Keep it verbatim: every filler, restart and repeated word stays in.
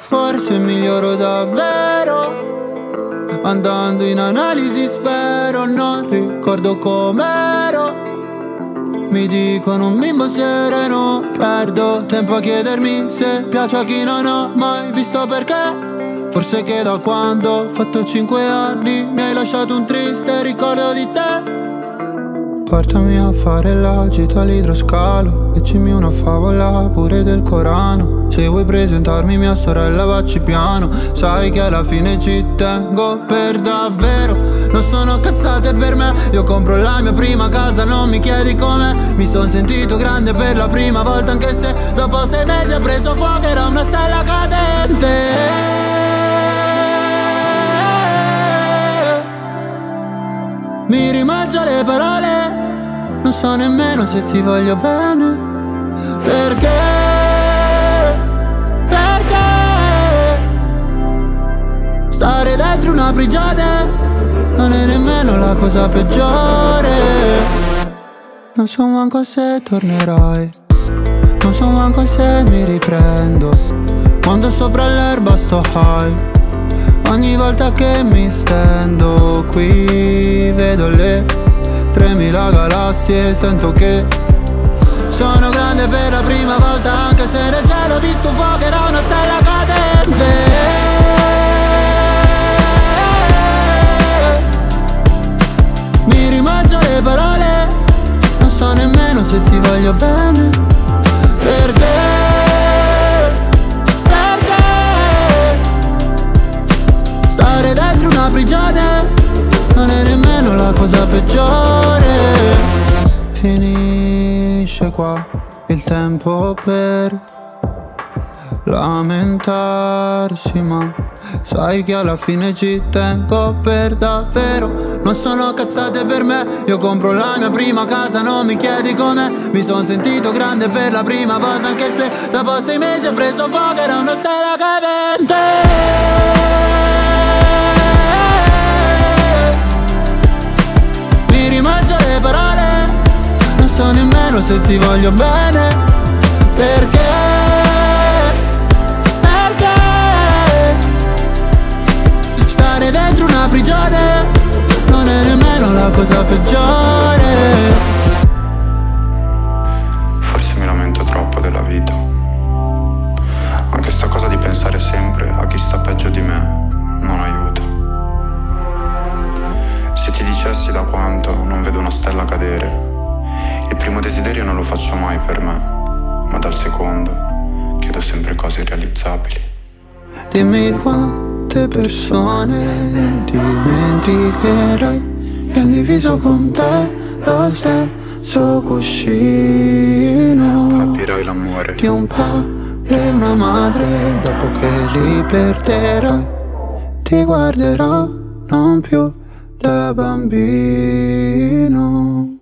forse miglioro davvero. Andando in analisi spero, non ricordo com'ero. Mi dicono un bimbo sereno, perdo tempo a chiedermi se piace a chi non ho mai visto, perché forse che da quando ho fatto cinque anni mi hai lasciato un triste ricordo di te. Portami a fare la gita all'idroscalo, leggimi una favola pure del Corano. Se vuoi presentarmi mia sorella vacci piano, sai che alla fine ci tengo per davvero. Non sono cazzate per me, io compro la mia prima casa, non mi chiedi com'è. Mi son sentito grande per la prima volta, anche se dopo sei mesi ha preso fuoco, era una stella cadente. Mi rimangio le parole, non so nemmeno se ti voglio bene. Perché? Perché? Stare dentro una prigione non è nemmeno la cosa peggiore. Non so manco se tornerai, non so manco se mi riprendo. Quando sopra l'erba sto high, ogni volta che mi stendo qui vedo le tremila galassie e sento che sono grande per la prima volta, anche se nel cielo ho visto fuoco, era una stella cadente. Mi rimangio le parole, non so nemmeno se ti voglio bene. Perché? Dentro una prigione non è nemmeno la cosa peggiore. Finisce qua il tempo per lamentarsi, ma sai che alla fine ci tengo per davvero. Non sono cazzate per me, io compro la mia prima casa, non mi chiedi com'è. Mi son sentito grande per la prima volta, anche se dopo sei mesi ho preso fuoco, era una stella cadente. Parole, non so nemmeno se ti voglio bene. Perché? Perché? Stare dentro una prigione non è nemmeno la cosa peggiore. Forse mi lamento troppo della vita, anche sta cosa di pensare sempre a chi sta peggio di me non aiuta. Se ti dicessi da quanto non vedo una stella cadere, il primo desiderio non lo faccio mai per me, ma dal secondo chiedo sempre cose irrealizzabili. Dimmi quante persone dimenticherai che han diviso con te lo stesso cuscino. Capirai l'amore di un padre e una madre, dopo che li perderai ti guarderò non più da bambino.